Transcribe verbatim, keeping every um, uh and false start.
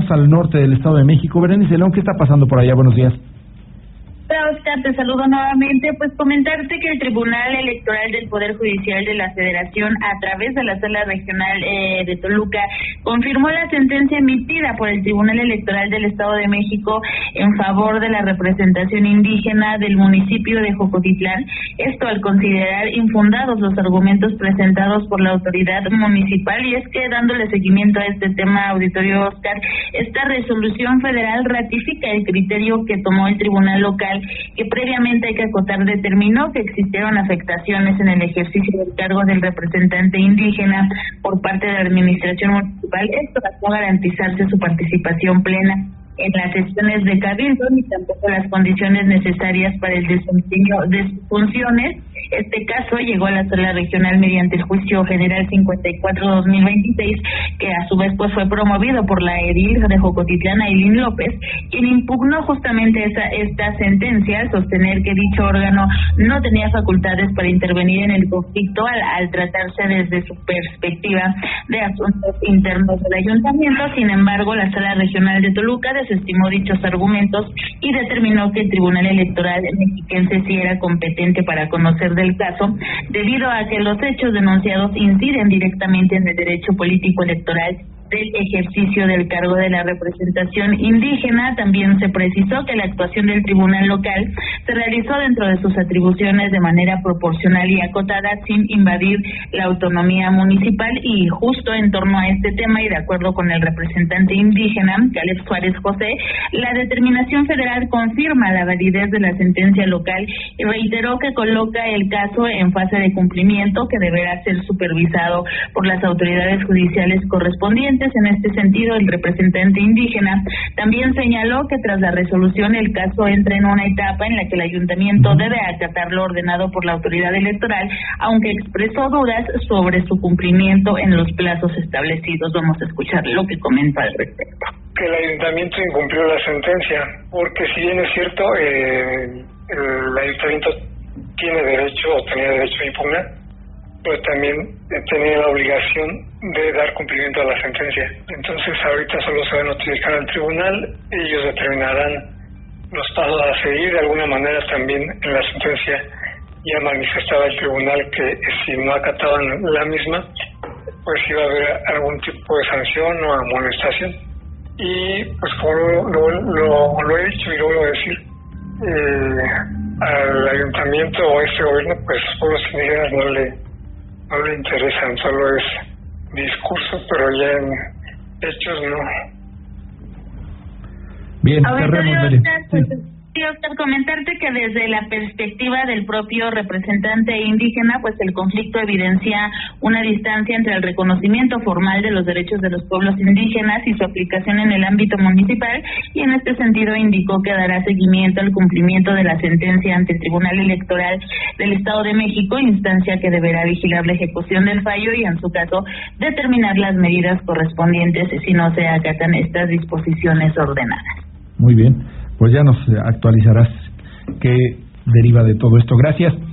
Vamos al norte del Estado de México. Berenice León, ¿qué está pasando por allá? Buenos días. Hola, Oscar, te saludo nuevamente. Pues comentarte que el Tribunal Electoral del Poder Judicial de la Federación, a través de la Sala Regional eh, de Toluca, confirmó la sentencia emitida por el Tribunal Electoral del Estado de México en favor de la representación indígena del municipio de Jocotitlán. Esto al considerar infundados los argumentos presentados por la autoridad municipal. Y es que, dándole seguimiento a este tema, auditorio Oscar, esta resolución federal ratifica el criterio que tomó el Tribunal Local, que previamente, hay que acotar, determinó que existieron afectaciones en el ejercicio del cargo del representante indígena por parte de la administración municipal. Esto para garantizarse su participación plena en las sesiones de cabildo, ni tampoco las condiciones necesarias para el desempeño de sus funciones. Este caso llegó a la Sala Regional mediante el Juicio General cincuenta y cuatro guión dos mil veintiséis, que a su vez pues fue promovido por la edil de Jocotitlán, Ailín López, quien impugnó justamente esa esta sentencia al sostener que dicho órgano no tenía facultades para intervenir en el conflicto al, al tratarse desde su perspectiva de asuntos internos del ayuntamiento. Sin embargo, la Sala Regional de Toluca desestimó dichos argumentos y determinó que el Tribunal Electoral mexiquense sí era competente para conocer del caso, debido a que los hechos denunciados inciden directamente en el derecho político electoral del ejercicio del cargo de la representación indígena. También se precisó que la actuación del tribunal local se realizó dentro de sus atribuciones de manera proporcional y acotada, sin invadir la autonomía municipal. Y justo en torno a este tema, y de acuerdo con el representante indígena, Caleb Suárez José, la determinación federal confirma la validez de la sentencia local y reiteró que coloca el caso en fase de cumplimiento, que deberá ser supervisado por las autoridades judiciales correspondientes. En este sentido, el representante indígena también señaló que tras la resolución el caso entra en una etapa en la que el ayuntamiento debe acatar lo ordenado por la autoridad electoral, aunque expresó dudas sobre su cumplimiento en los plazos establecidos. Vamos a escuchar lo que comenta al respecto. Que el ayuntamiento incumplió la sentencia, porque si bien es cierto, eh, el ayuntamiento tiene derecho o tenía derecho a impugnar, pero también tenía la obligación de dar cumplimiento a la sentencia. Entonces ahorita solo se va a notificar al tribunal, ellos determinarán los pasos a seguir. De alguna manera también en la sentencia ya manifestaba el tribunal que si no acataban la misma, pues iba a haber algún tipo de sanción o amonestación. Y pues como lo, lo, lo, lo he dicho y lo vuelvo a decir, eh, al ayuntamiento o a este gobierno, pues los pueblos indígenas no le no le interesan, solo es discurso, pero ya en hechos no. Bien, cerremos, sí. Sí, Oscar, comentarte que desde la perspectiva del propio representante indígena, pues el conflicto evidencia una distancia entre el reconocimiento formal de los derechos de los pueblos indígenas y su aplicación en el ámbito municipal, y en este sentido indicó que dará seguimiento al cumplimiento de la sentencia ante el Tribunal Electoral del Estado de México, instancia que deberá vigilar la ejecución del fallo y, en su caso, determinar las medidas correspondientes si no se acatan estas disposiciones ordenadas. Muy bien, pues ya nos actualizarás qué deriva de todo esto. Gracias.